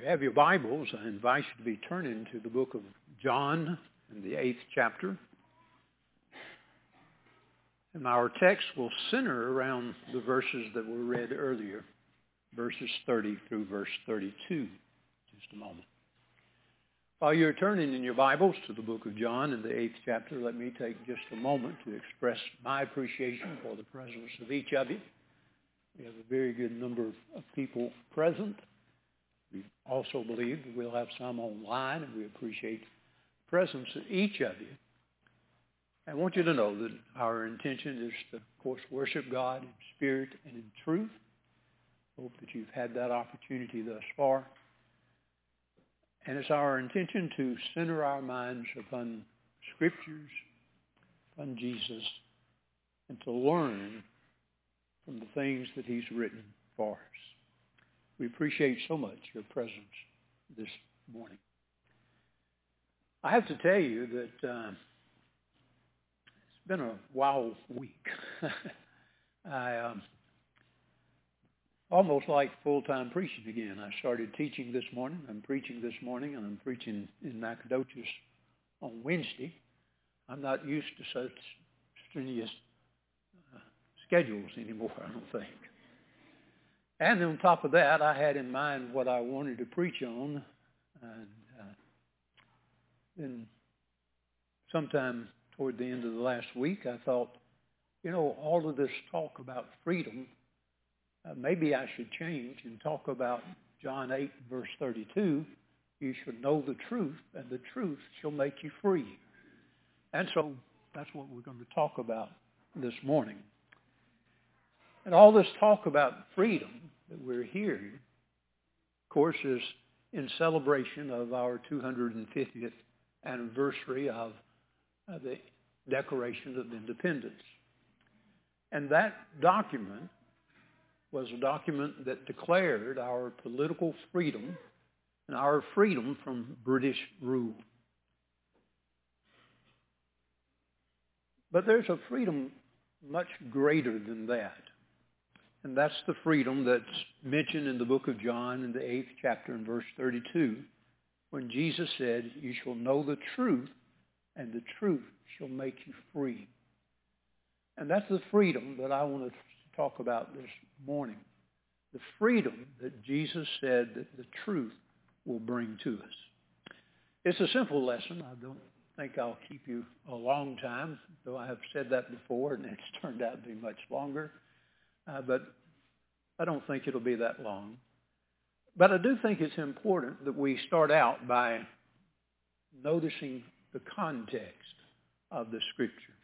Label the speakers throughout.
Speaker 1: you have your Bibles, I invite you to be turning to the book of John in the 8th chapter. And our text will center around the verses that were read earlier, verses 30 through verse 32. Just a moment. While you're turning in your Bibles to the book of John in the 8th chapter, let me take just a moment to express my appreciation for the presence of each of you. We have a very good number of people present. We also believe that we'll have some online, and we appreciate the presence of each of you. I want you to know that our intention is to, of course, worship God in spirit and in truth. I hope that you've had that opportunity thus far. And it's our intention to center our minds upon Scriptures, upon Jesus, and to learn from the things that He's written for us. We appreciate so much your presence this morning. I have to tell you that it's been a wild week. I almost like full-time preaching again. I started teaching this morning. I'm preaching this morning, and I'm preaching in Nacogdoches on Wednesday. I'm not used to such strenuous schedules anymore, I don't think. And on top of that, I had in mind what I wanted to preach on. And then sometime toward the end of the last week, I thought, all of this talk about freedom, maybe I should change and talk about John 8, verse 32. You should know the truth, and the truth shall make you free. And so that's what we're going to talk about this morning. And all this talk about freedom that we're hearing, of course, is in celebration of our 250th anniversary of the Declaration of Independence. And that document was a document that declared our political freedom and our freedom from British rule. But there's a freedom much greater than that. And that's the freedom that's mentioned in the book of John in the 8th chapter in verse 32, when Jesus said, "You shall know the truth, and the truth shall make you free." And that's the freedom that I want to talk about this morning. The freedom that Jesus said that the truth will bring to us. It's a simple lesson. I don't think I'll keep you a long time, though I have said that before, and it's turned out to be much longer. But I don't think it'll be that long. But I do think it's important that we start out by noticing the context of the Scripture.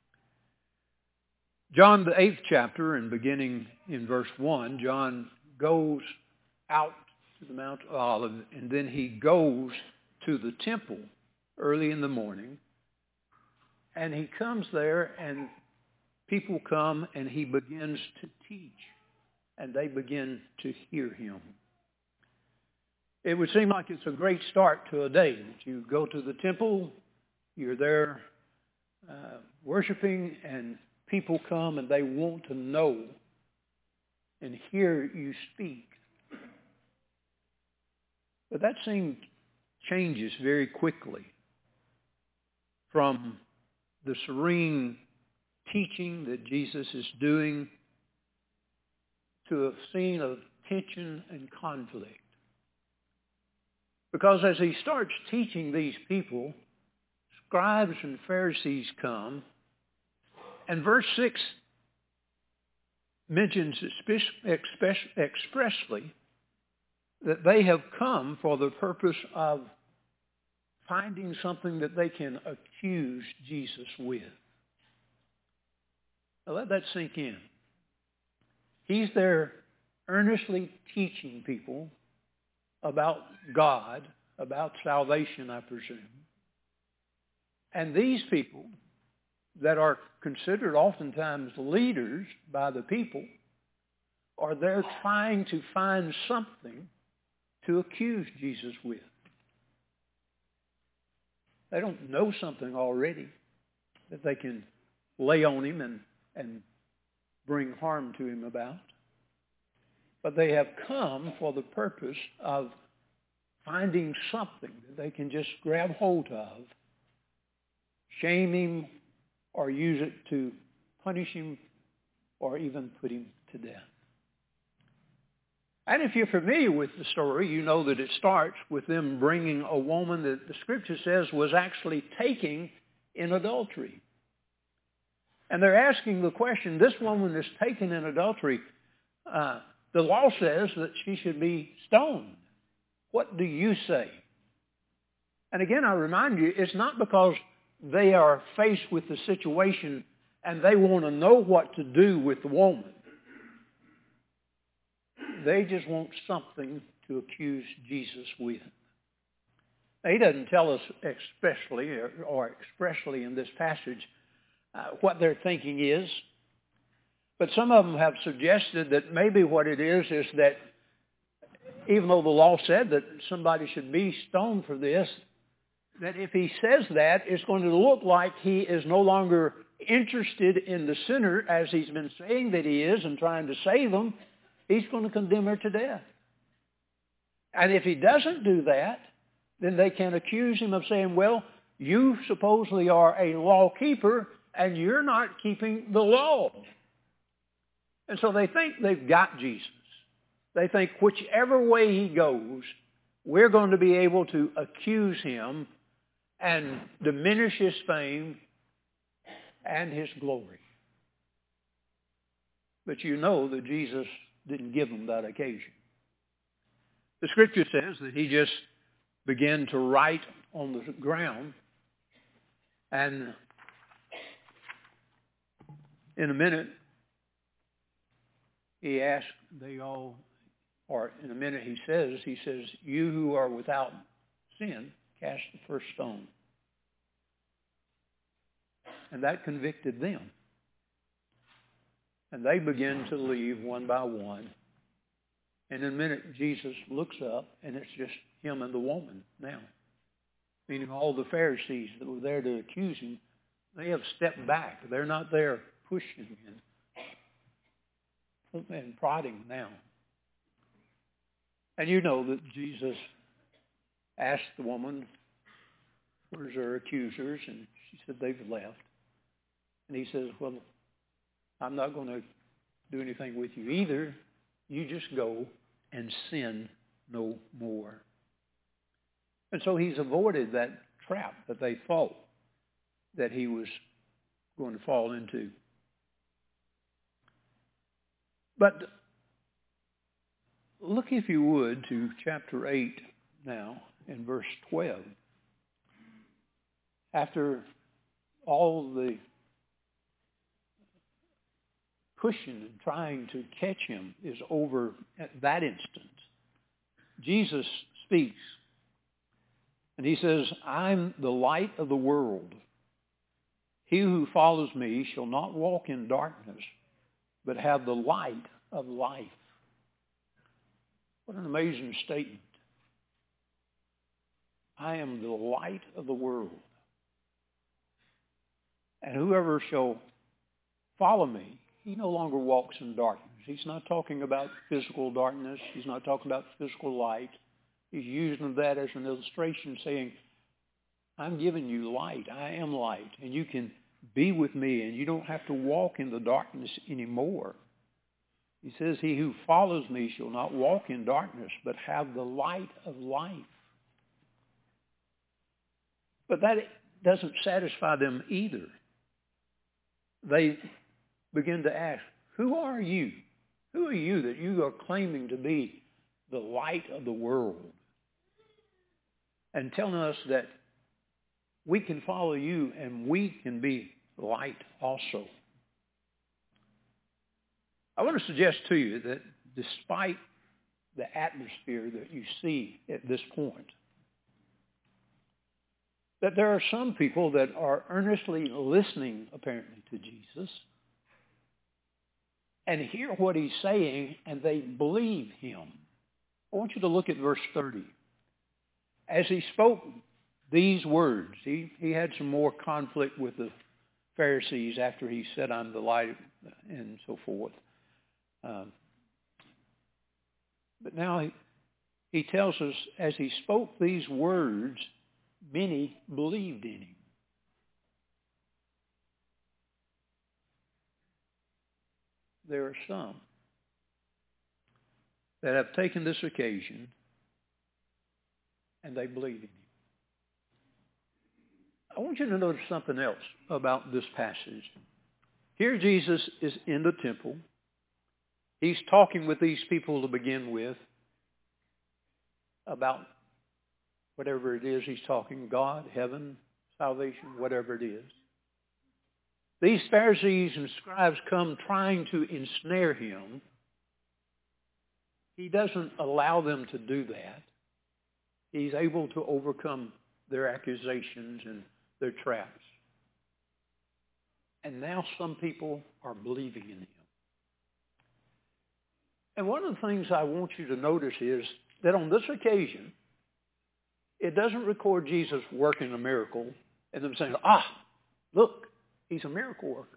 Speaker 1: John, the 8th chapter, and beginning in verse 1, John goes out to the Mount of Olives, and then he goes to the temple early in the morning, and he comes there, and people come, and he begins to teach, and they begin to hear him. It would seem like it's a great start to a day that you go to the temple, you're there worshiping, and people come, and they want to know and hear you speak. But that scene changes very quickly from the serene teaching that Jesus is doing to a scene of tension and conflict. Because as he starts teaching these people, scribes and Pharisees come, and verse 6 mentions expressly that they have come for the purpose of finding something that they can accuse Jesus with. Now let that sink in. He's there earnestly teaching people about God, about salvation, I presume. And these people that are considered oftentimes leaders by the people are there trying to find something to accuse Jesus with. They don't know something already that they can lay on him and bring harm to him about. But they have come for the purpose of finding something that they can just grab hold of, shame him, or use it to punish him, or even put him to death. And if you're familiar with the story, you know that it starts with them bringing a woman that the Scripture says was actually taken in adultery. And they're asking the question, this woman is taken in adultery. The law says that she should be stoned. What do you say? And again, I remind you, it's not because they are faced with the situation and they want to know what to do with the woman. They just want something to accuse Jesus with. Now, he doesn't tell us especially or expressly in this passage what their thinking is. But some of them have suggested that maybe what it is that even though the law said that somebody should be stoned for this, that if he says that, it's going to look like he is no longer interested in the sinner as he's been saying that he is and trying to save them. He's going to condemn her to death. And if he doesn't do that, then they can accuse him of saying, well, you supposedly are a law keeper and you're not keeping the law. And so they think they've got Jesus. They think whichever way he goes, we're going to be able to accuse him and diminish his fame and his glory. But you know that Jesus didn't give them that occasion. The Scripture says that he just began to write on the ground, and in a minute he asked, in a minute he says, you who are without sin, cast the first stone. And that convicted them. And they begin to leave one by one. And in a minute, Jesus looks up, and it's just him and the woman now. Meaning all the Pharisees that were there to accuse him, they have stepped back. They're not there pushing him and prodding now. And you know that Jesus asked the woman, where's her accusers? And she said, they've left. And he says, well, I'm not going to do anything with you either. You just go and sin no more. And so he's avoided that trap that they thought that he was going to fall into. But look, if you would, to chapter 8 now in verse 12. After all the pushing and trying to catch him is over at that instant, Jesus speaks. And he says, I'm the light of the world. He who follows me shall not walk in darkness, but have the light of life. What an amazing statement. I am the light of the world. And whoever shall follow me, he no longer walks in darkness. He's not talking about physical darkness. He's not talking about physical light. He's using that as an illustration, saying, I'm giving you light. I am light. And you can be with me, and you don't have to walk in the darkness anymore. He says, he who follows me shall not walk in darkness, but have the light of life. But that doesn't satisfy them either. They begin to ask, who are you? Who are you that you are claiming to be the light of the world? And telling us that we can follow you and we can be light also. I want to suggest to you that despite the atmosphere that you see at this point, that there are some people that are earnestly listening, apparently, to Jesus and hear what he's saying, and they believe him. I want you to look at verse 30. As he spoke these words, he had some more conflict with the Pharisees after he said, I'm the light, and so forth. But now he tells us as he spoke these words, many believed in him. There are some that have taken this occasion and they believe in him. I want you to notice something else about this passage. Here Jesus is in the temple. He's talking with these people to begin with about whatever it is he's talking, God, heaven, salvation, whatever it is. These Pharisees and scribes come trying to ensnare him. He doesn't allow them to do that. He's able to overcome their accusations and their traps. And now some people are believing in him. And one of the things I want you to notice is that on this occasion, it doesn't record Jesus working a miracle and them saying, look, he's a miracle worker.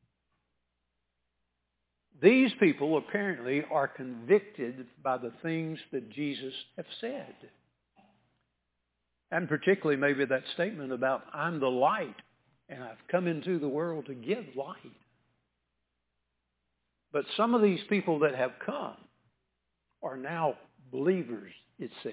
Speaker 1: These people apparently are convicted by the things that Jesus has said. And particularly maybe that statement about, I'm the light, and I've come into the world to give light. But some of these people that have come are now believers, it says.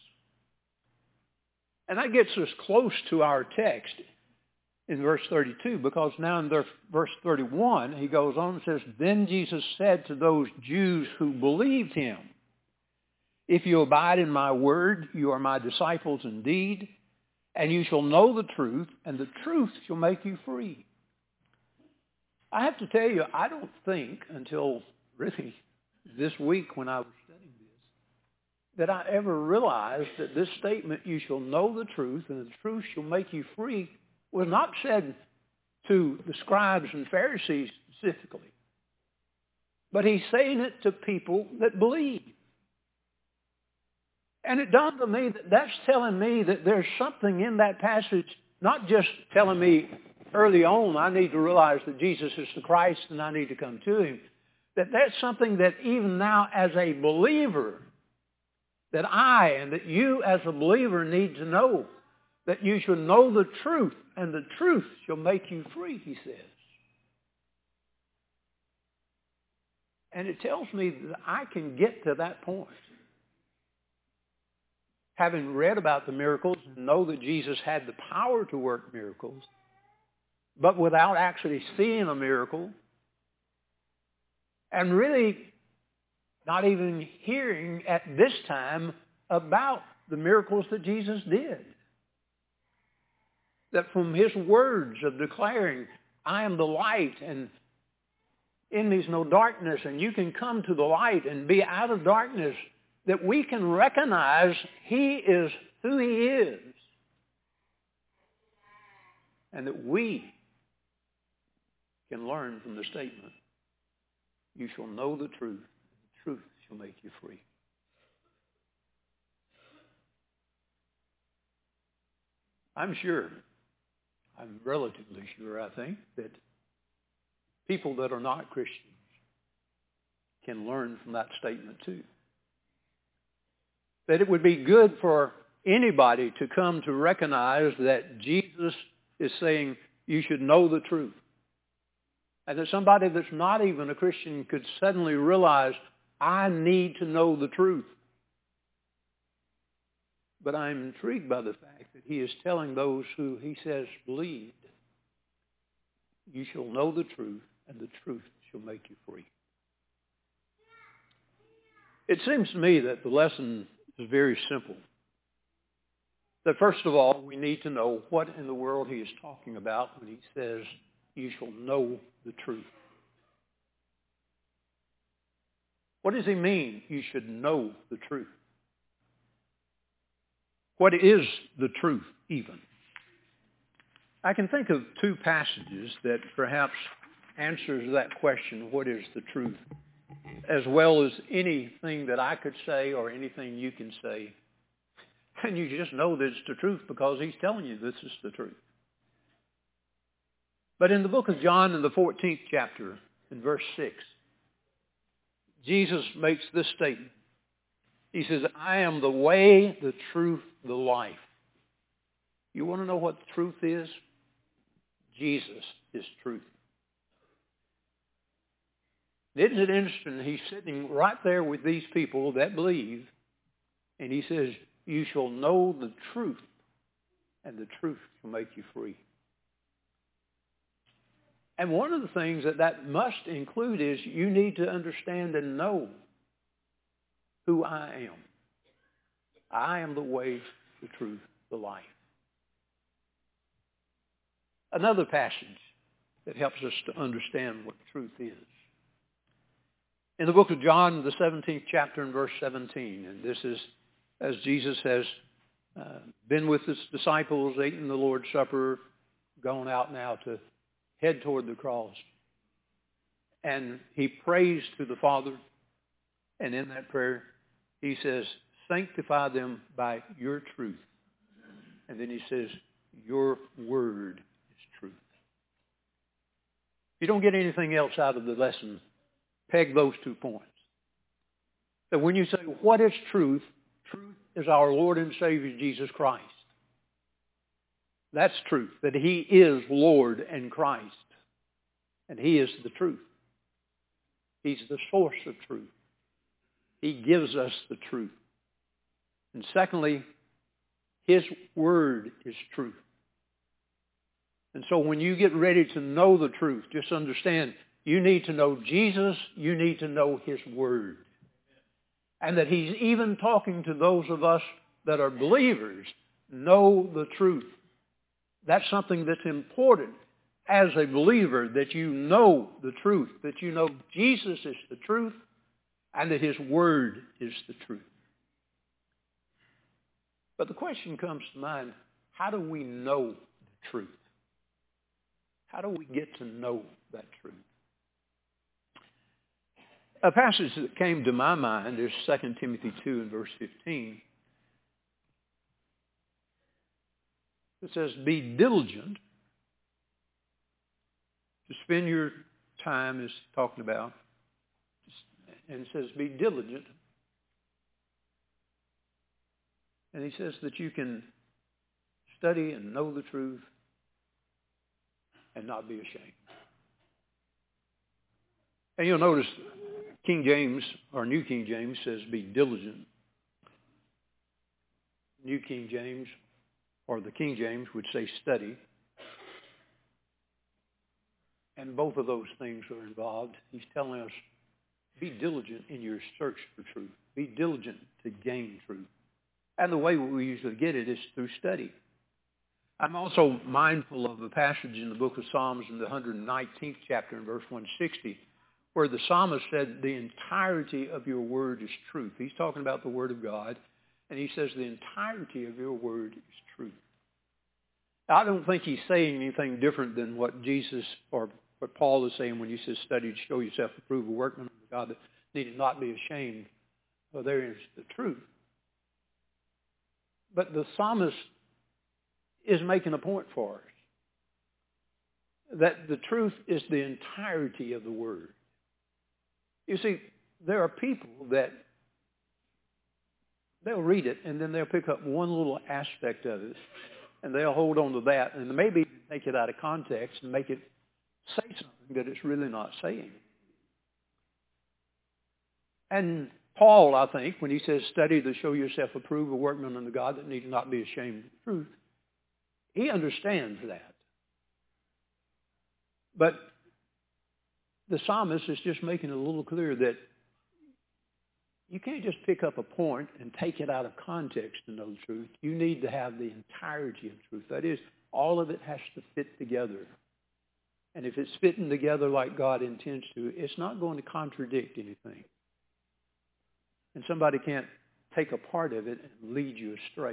Speaker 1: And that gets us close to our text in verse 32, because now in verse 31, he goes on and says, Then Jesus said to those Jews who believed him, If you abide in my word, you are my disciples indeed, and you shall know the truth, and the truth shall make you free. I have to tell you, I don't think until really this week when I was studying this, that I ever realized that this statement, you shall know the truth, and the truth shall make you free, was not said to the scribes and Pharisees specifically. But he's saying it to people that believe. And it dawned on me that that's telling me that there's something in that passage, not just telling me early on I need to realize that Jesus is the Christ and I need to come to him, that that's something that even now as a believer, that I and that you as a believer need to know, that you shall know the truth, and the truth shall make you free, he says. And it tells me that I can get to that point. Having read about the miracles and know that Jesus had the power to work miracles, but without actually seeing a miracle, and really not even hearing at this time about the miracles that Jesus did. That from his words of declaring, I am the light, and in me is no darkness, and you can come to the light and be out of darkness, that we can recognize he is who he is. And that we can learn from the statement, you shall know the truth, and the truth shall make you free. I'm relatively sure, I think, that people that are not Christians can learn from that statement too. That it would be good for anybody to come to recognize that Jesus is saying you should know the truth. And that somebody that's not even a Christian could suddenly realize, I need to know the truth. But I'm intrigued by the fact that he is telling those who he says believed, you shall know the truth, and the truth shall make you free. It seems to me that the lesson is very simple. That first of all, we need to know what in the world he is talking about when he says, you shall know the truth. What does he mean, you should know the truth? What is the truth even? I can think of two passages that perhaps answers that question, what is the truth, as well as anything that I could say or anything you can say. And you just know that it's the truth because he's telling you this is the truth. But in the book of John, in the 14th chapter, in verse 6, Jesus makes this statement. He says, I am the way, the truth, the life. You want to know what truth is? Jesus is truth. Isn't it interesting? He's sitting right there with these people that believe, and he says, you shall know the truth, and the truth shall make you free. And one of the things that must include is you need to understand and know who I am. I am the way, the truth, the life. Another passage that helps us to understand what truth is. In the book of John, the 17th chapter and verse 17, and this is as Jesus has been with his disciples, eaten the Lord's Supper, gone out now to head toward the cross. And he prays to the Father, and in that prayer he says, sanctify them by your truth. And then he says, your word is truth. If you don't get anything else out of the lesson, peg those 2 points. That when you say, what is truth? Truth is our Lord and Savior, Jesus Christ. That's truth, that he is Lord and Christ. And he is the truth. He's the source of truth. He gives us the truth. And secondly, his word is truth. And so when you get ready to know the truth, just understand, you need to know Jesus, you need to know his word. And that he's even talking to those of us that are believers, know the truth. That's something that's important as a believer, that you know the truth, that you know Jesus is the truth, and that his word is the truth. But the question comes to mind, how do we know the truth? How do we get to know that truth? A passage that came to my mind is 2 Timothy 2 and verse 15. It says, be diligent to spend your time, is talking about, and it says, be diligent. And he says that you can study and know the truth and not be ashamed. And you'll notice King James, or New King James, says be diligent. New King James, or the King James, would say study. And both of those things are involved. He's telling us, be diligent in your search for truth. Be diligent to gain truth. And the way we usually get it is through study. I'm also mindful of a passage in the book of Psalms in the 119th chapter in verse 160, where the psalmist said, the entirety of your word is truth. He's talking about the word of God, and he says the entirety of your word is truth. I don't think he's saying anything different than what Jesus or what Paul is saying when he says, study to show yourself approved, a workman of God that needed not be ashamed. Well, there is the truth. But the psalmist is making a point for us, that the truth is the entirety of the word. You see, there are people that they'll read it and then they'll pick up one little aspect of it and they'll hold on to that and maybe take it out of context and make it say something that it's really not saying. And Paul, I think, when he says study to show yourself approved, a workman unto God that need not be ashamed of the truth, he understands that. But the psalmist is just making it a little clear that you can't just pick up a point and take it out of context to know the truth. You need to have the entirety of the truth. That is, all of it has to fit together. And if it's fitting together like God intends to, it's not going to contradict anything. And somebody can't take a part of it and lead you astray.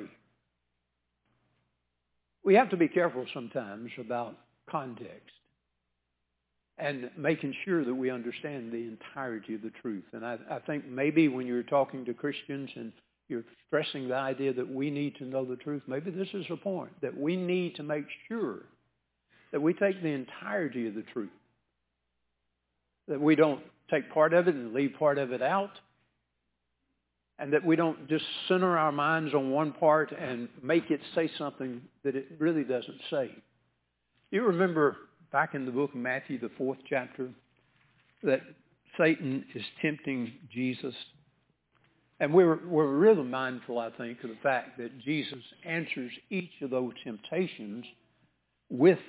Speaker 1: We have to be careful sometimes about context and making sure that we understand the entirety of the truth. And I think maybe when you're talking to Christians and you're stressing the idea that we need to know the truth, maybe this is a point, that we need to make sure that we take the entirety of the truth, that we don't take part of it and leave part of it out, and that we don't just center our minds on one part and make it say something that it really doesn't say. You remember back in the book of Matthew, the 4th chapter, that Satan is tempting Jesus. And we're really mindful, I think, of the fact that Jesus answers each of those temptations with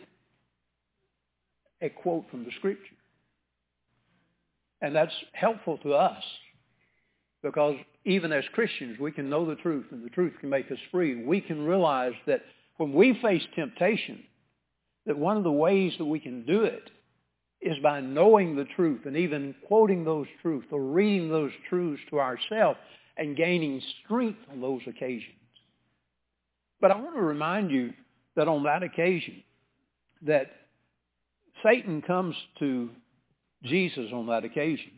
Speaker 1: a quote from the Scripture. And that's helpful to us because even as Christians, we can know the truth and the truth can make us free. We can realize that when we face temptation, that one of the ways that we can do it is by knowing the truth and even quoting those truths or reading those truths to ourselves and gaining strength on those occasions. But I want to remind you that on that occasion, that Satan comes to Jesus on that occasion.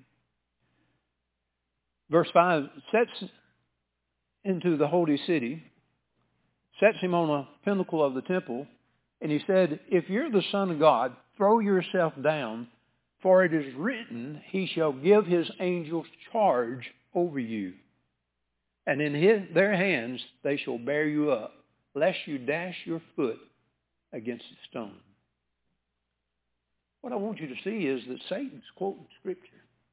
Speaker 1: Verse 5, sets into the holy city, sets him on a pinnacle of the temple, and he said, if you're the Son of God, throw yourself down, for it is written, he shall give his angels charge over you. And in their hands they shall bear you up, lest you dash your foot against a stone. What I want you to see is that Satan's quoting Scripture.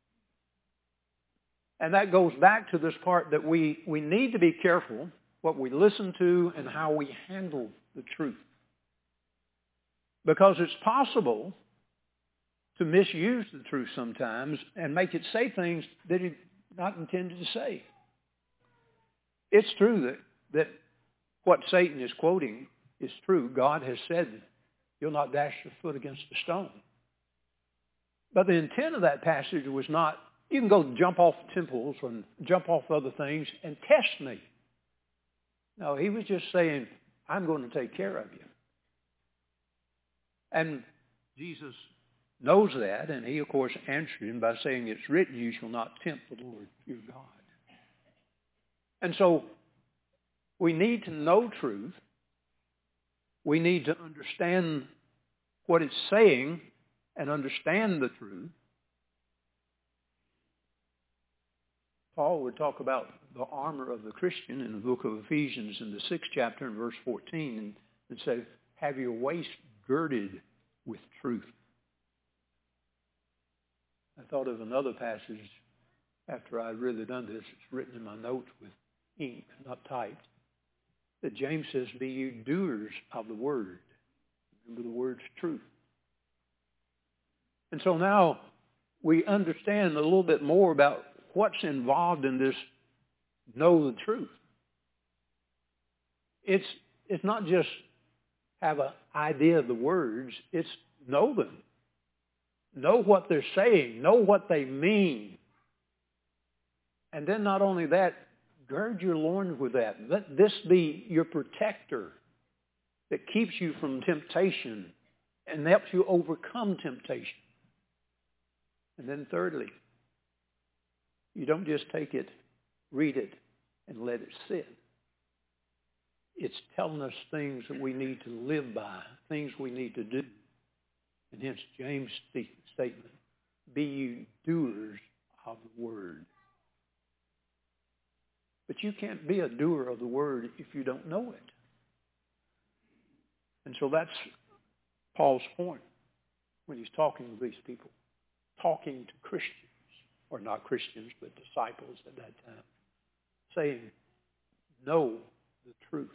Speaker 1: And that goes back to this part that we need to be careful what we listen to and how we handle the truth. Because it's possible to misuse the truth sometimes and make it say things that it's not intended to say. It's true that what Satan is quoting is true. God has said, you'll not dash your foot against a stone. But the intent of that passage was not, you can go jump off temples and jump off other things and test me. No, he was just saying, I'm going to take care of you. And Jesus knows that, and he, of course, answered him by saying, it's written, you shall not tempt the Lord your God. And so we need to know truth. We need to understand what it's saying and understand the truth. Paul would talk about the armor of the Christian in the book of Ephesians in the 6th chapter in verse 14 and say, have your waist girded with truth. I thought of another passage after I'd really done this. It's written in my notes with ink, not typed. That James says, be you doers of the word. Remember the word's truth. And so now we understand a little bit more about what's involved in this know the truth. It's not just have an idea of the words. It's know them. Know what they're saying. Know what they mean. And then not only that, gird your loins with that. Let this be your protector that keeps you from temptation and helps you overcome temptation. And then thirdly, you don't just take it, read it, and let it sit. It's telling us things that we need to live by, things we need to do. And hence James' statement, be you doers of the word. But you can't be a doer of the word if you don't know it. And so that's Paul's point when he's talking to these people, talking to Christians, or not Christians, but disciples at that time, saying, know the truth.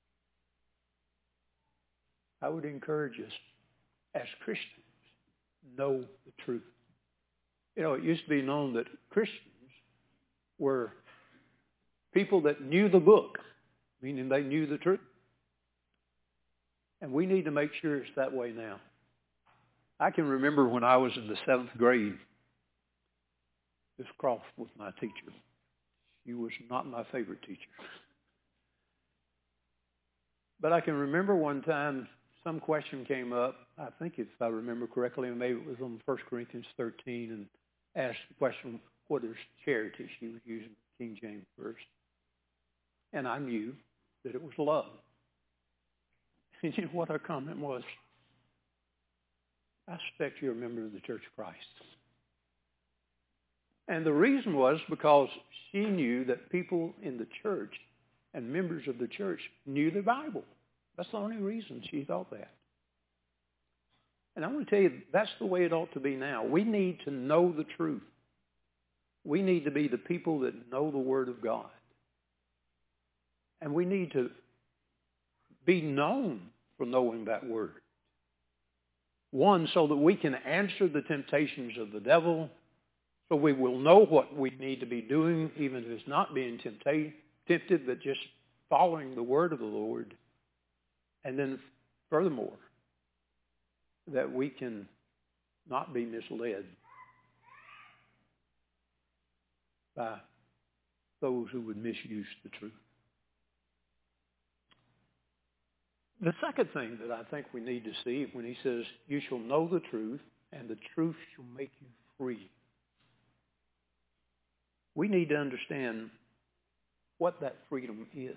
Speaker 1: I would encourage us as Christians, know the truth. You know, it used to be known that Christians were people that knew the book, meaning they knew the truth. And we need to make sure it's that way now. I can remember when I was in the 7th grade, Miss Croft was my teacher. She was not my favorite teacher. But I can remember one time some question came up. I think if I remember correctly, maybe it was on 1 Corinthians 13 and asked the question, what is charity? She was using King James verse. And I knew that it was love. And you know what her comment was? I suspect you're a member of the Church of Christ. And the reason was because she knew that people in the church and members of the church knew the Bible. That's the only reason she thought that. And I want to tell you, that's the way it ought to be now. We need to know the truth. We need to be the people that know the Word of God. And we need to be known for knowing that Word. One, so that we can answer the temptations of the devil, so we will know what we need to be doing, even if it's not being tempted, but just following the Word of the Lord. And then furthermore, that we can not be misled by those who would misuse the truth. The second thing that I think we need to see when he says, you shall know the truth, and the truth shall make you free. We need to understand what that freedom is.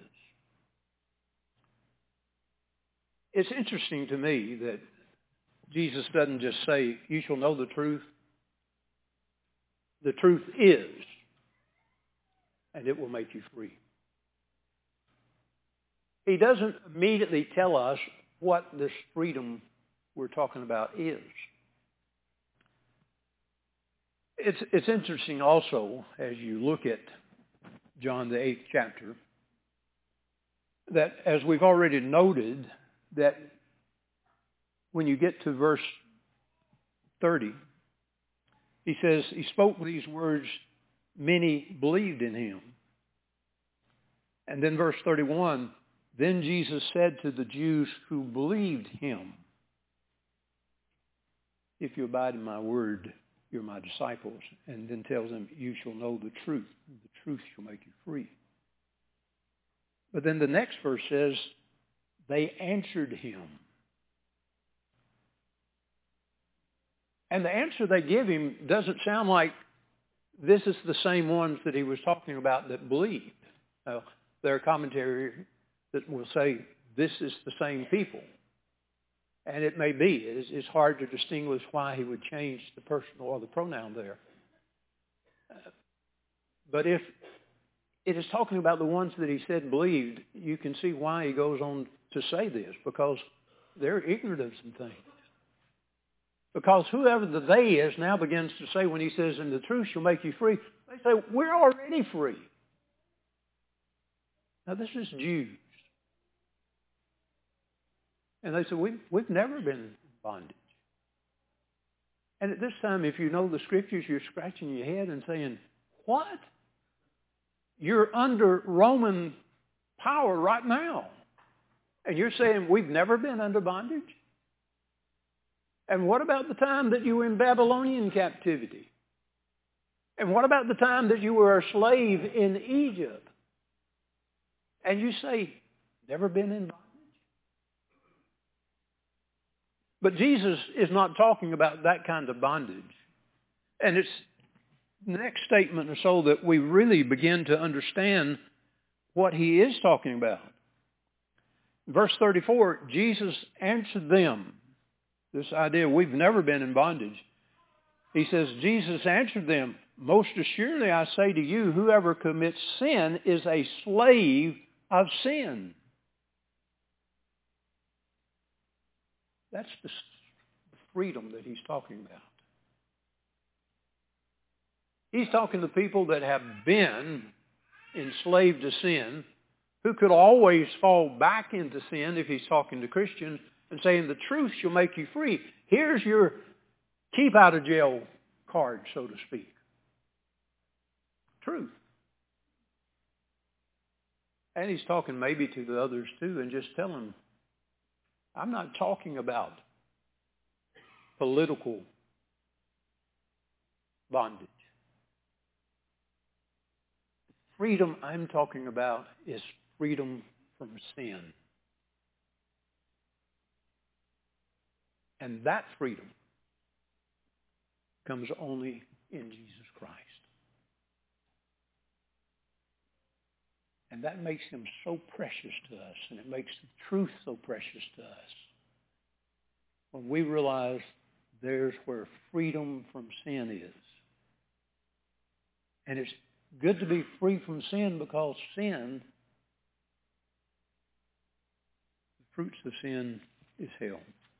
Speaker 1: It's interesting to me that Jesus doesn't just say, you shall know the truth. The truth is, and it will make you free. He doesn't immediately tell us what this freedom we're talking about is. It's interesting also, as you look at John the 8th chapter, that as we've already noted, that when you get to verse 30, he says, he spoke these words, many believed in him. And then verse 31, then Jesus said to the Jews who believed him, if you abide in my word, you're my disciples. And then tells them, you shall know the truth, and the truth shall make you free. But then the next verse says, they answered him. And the answer they give him doesn't sound like this is the same ones that he was talking about that believed. Now, there are commentaries that will say this is the same people. And it may be. It's hard to distinguish why he would change the personal or the pronoun there. But if it is talking about the ones that he said believed, you can see why he goes on to say this, because they're ignorant of some things. Because whoever the they is now begins to say, when he says, and the truth shall make you free, they say, we're already free. Now this is Jews. And they say, we've never been in bondage. And at this time, if you know the scriptures, you're scratching your head and saying, what? You're under Roman power right now. And you're saying we've never been under bondage? And what about the time that you were in Babylonian captivity? And what about the time that you were a slave in Egypt? And you say, never been in bondage? But Jesus is not talking about that kind of bondage. And it's the next statement or so that we really begin to understand what he is talking about. Verse 34, Jesus answered them. This idea, we've never been in bondage. He says, Jesus answered them, most assuredly I say to you, whoever commits sin is a slave of sin. That's the freedom that he's talking about. He's talking to people that have been enslaved to sin, who could always fall back into sin if he's talking to Christians, and saying the truth shall make you free. Here's your keep out of jail card, so to speak. Truth. And he's talking maybe to the others too, and just tell them, I'm not talking about political bondage. Freedom I'm talking about is freedom from sin. And that freedom comes only in Jesus Christ. And that makes him so precious to us, and it makes the truth so precious to us. When we realize there's where freedom from sin is. And it's good to be free from sin because sin, the fruits of sin is hell.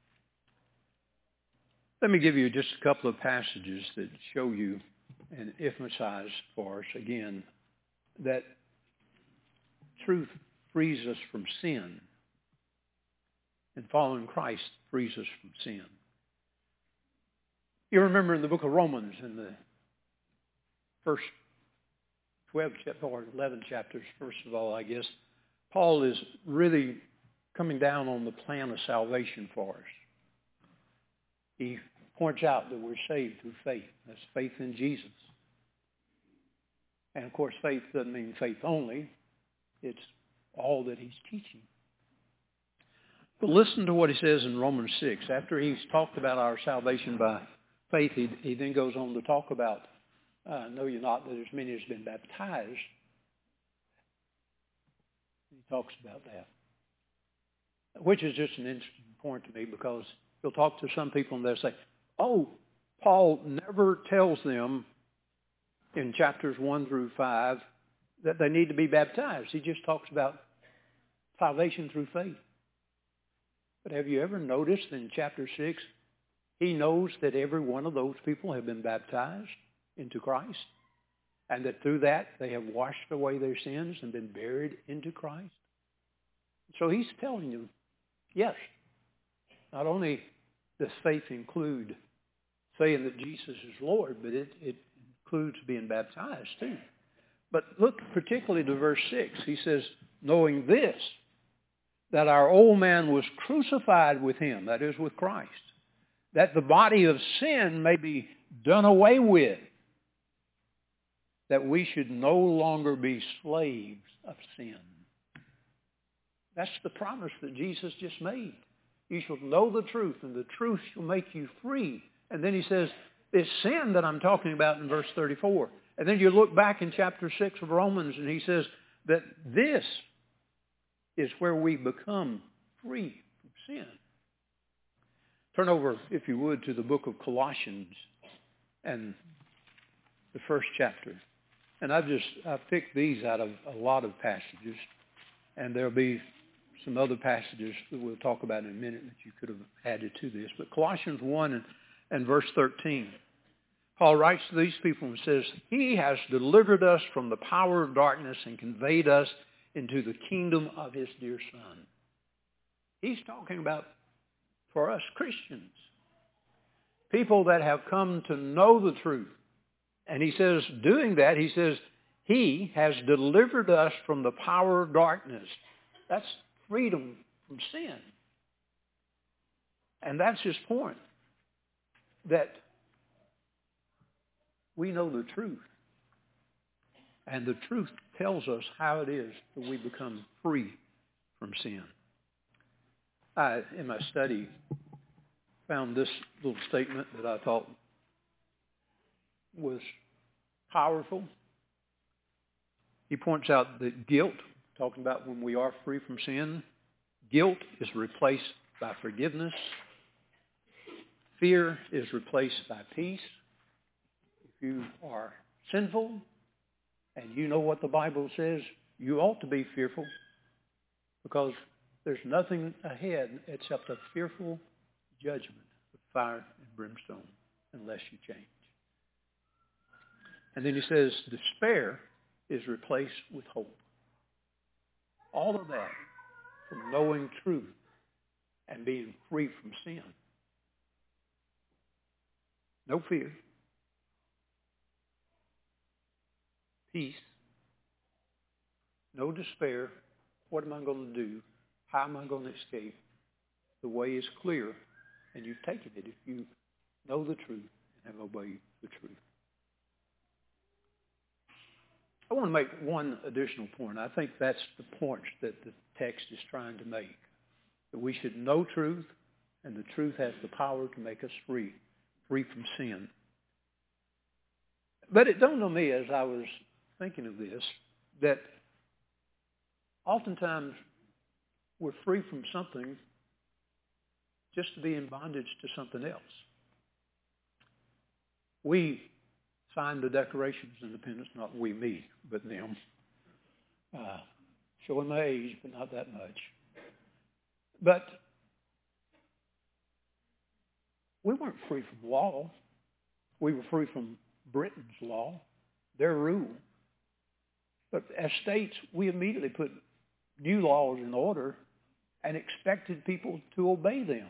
Speaker 1: Let me give you just a couple of passages that show you and emphasize for us again that truth frees us from sin, and following Christ frees us from sin. You remember in the book of Romans, in the first 12 or 11 chapters, first of all, I guess, Paul is really coming down on the plan of salvation for us. He points out that we're saved through faith. That's faith in Jesus. And of course, faith doesn't mean faith only. It's all that he's teaching. But listen to what he says in Romans 6. After he's talked about our salvation by faith, he then goes on to talk about, know you not that as many as been baptized. He talks about that. Which is just an interesting point to me, because you'll talk to some people and they'll say, oh, Paul never tells them in chapters 1 through 5 that they need to be baptized. He just talks about salvation through faith. But have you ever noticed in chapter 6, he knows that every one of those people have been baptized into Christ, and that through that they have washed away their sins and been buried into Christ? So he's telling you, yes, not only does faith include saying that Jesus is Lord, but it includes being baptized too. But look particularly to verse 6. He says, knowing this, that our old man was crucified with him, that is with Christ, that the body of sin may be done away with, that we should no longer be slaves of sin. That's the promise that Jesus just made. You shall know the truth, and the truth shall make you free. And then he says, it's sin that I'm talking about in verse 34. And then you look back in chapter 6 of Romans, and he says that this is where we become free from sin. Turn over, if you would, to the book of Colossians and the first chapter. And I've picked these out of a lot of passages, and there'll be some other passages that we'll talk about in a minute that you could have added to this. But Colossians 1 and verse 13, Paul writes to these people and says, he has delivered us from the power of darkness and conveyed us into the kingdom of his dear Son. He's talking about, for us Christians, people that have come to know the truth. And he says, doing that, he says, he has delivered us from the power of darkness. That's freedom from sin. And that's his point, that we know the truth. And the truth tells us how it is that we become free from sin. I, in my study, found this little statement that I thought was powerful. He points out that guilt, talking about when we are free from sin, guilt is replaced by forgiveness. Fear is replaced by peace. If you are sinful and you know what the Bible says, you ought to be fearful, because there's nothing ahead except a fearful judgment of fire and brimstone unless you change. And then he says despair is replaced with hope. All of that from knowing truth and being free from sin. No fear. Peace. No despair. What am I going to do? How am I going to escape? The way is clear, and you've taken it if you know the truth and have obeyed the truth. I want to make one additional point. I think that's the point that the text is trying to make. That we should know truth, and the truth has the power to make us free from sin. But it dawned on me as I was thinking of this, that oftentimes we're free from something just to be in bondage to something else. We signed the Declaration of Independence, not we, me, but them. Showing my age, but not that much. But we weren't free from law. We were free from Britain's law, their rule. But as states, we immediately put new laws in order and expected people to obey them.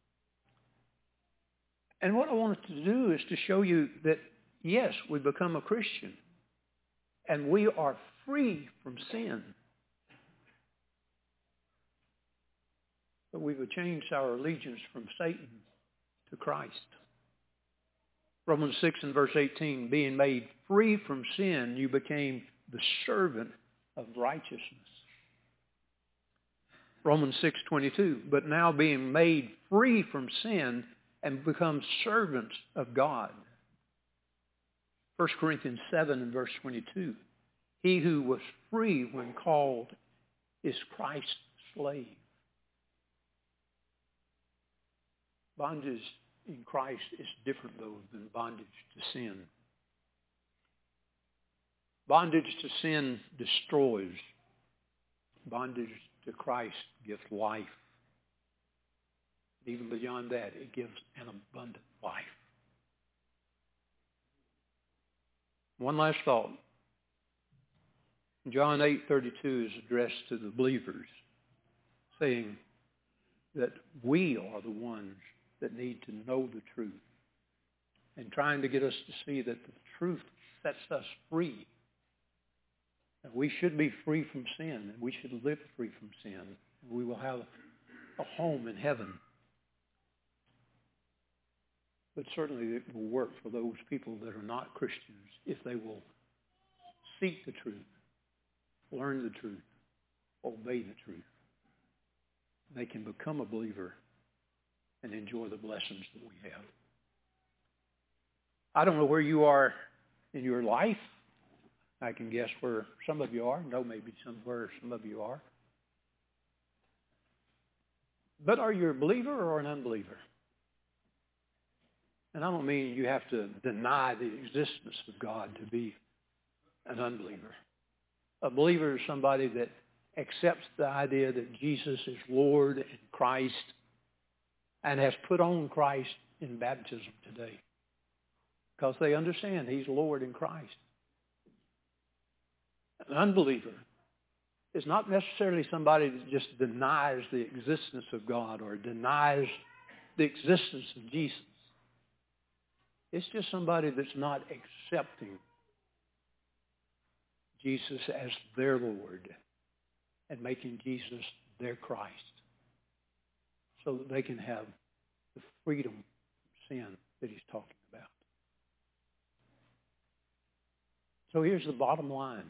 Speaker 1: And what I wanted to do is to show you that, yes, we become a Christian, and we are free from sin. But we've changed our allegiance from Satan to Christ. Romans 6 and verse 18, being made free from sin, you became the servant of righteousness. Romans 6:22, but now being made free from sin and become servants of God. 1 Corinthians 7 and verse 22, he who was free when called is Christ's slave. Bondage in Christ is different, though, than bondage to sin. Bondage to sin destroys. Bondage to Christ gives life. Even beyond that, it gives an abundant life. One last thought. John 8:32 is addressed to the believers, saying that we are the ones that need to know the truth, and trying to get us to see that the truth sets us free. And we should be free from sin, and we should live free from sin. And we will have a home in heaven. But certainly it will work for those people that are not Christians if they will seek the truth, learn the truth, obey the truth. They can become a believer and enjoy the blessings that we have. I don't know where you are in your life. I can guess where some of you are. No, maybe somewhere some of you are. But are you a believer or an unbeliever? And I don't mean you have to deny the existence of God to be an unbeliever. A believer is somebody that accepts the idea that Jesus is Lord and Christ and has put on Christ in baptism today because they understand He's Lord in Christ. An unbeliever is not necessarily somebody that just denies the existence of God or denies the existence of Jesus. It's just somebody that's not accepting Jesus as their Lord and making Jesus their Christ so that they can have the freedom from sin that He's talking about. So here's the bottom line.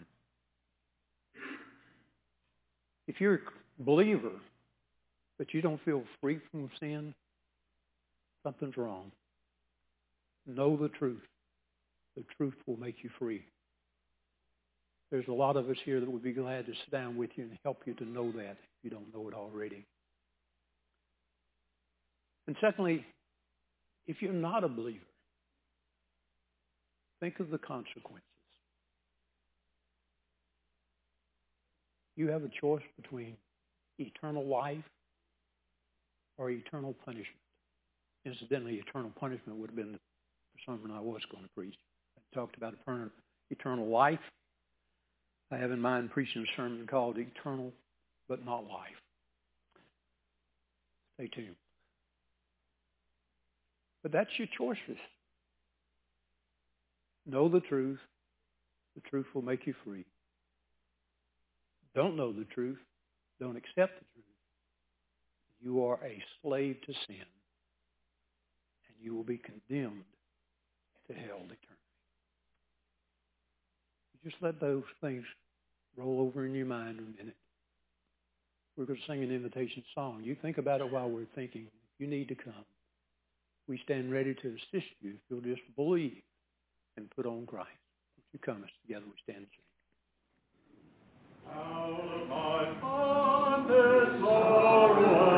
Speaker 1: If you're a believer, but you don't feel free from sin, something's wrong. Know the truth. The truth will make you free. There's a lot of us here that would be glad to sit down with you and help you to know that if you don't know it already. And secondly, if you're not a believer, think of the consequences. You have a choice between eternal life or eternal punishment. Incidentally, eternal punishment would have been the sermon I was going to preach. I talked about eternal life. I have in mind preaching a sermon called Eternal But Not Life. Stay tuned. But that's your choices. Know the truth. The truth will make you free. Don't know the truth. Don't accept the truth. You are a slave to sin. And you will be condemned to hell eternally. Just let those things roll over in your mind a minute. We're going to sing an invitation song. You think about it while we're thinking. If you need to come, we stand ready to assist you if you'll just believe and put on Christ. If you come, us together we stand and sing. Out of my fondest love.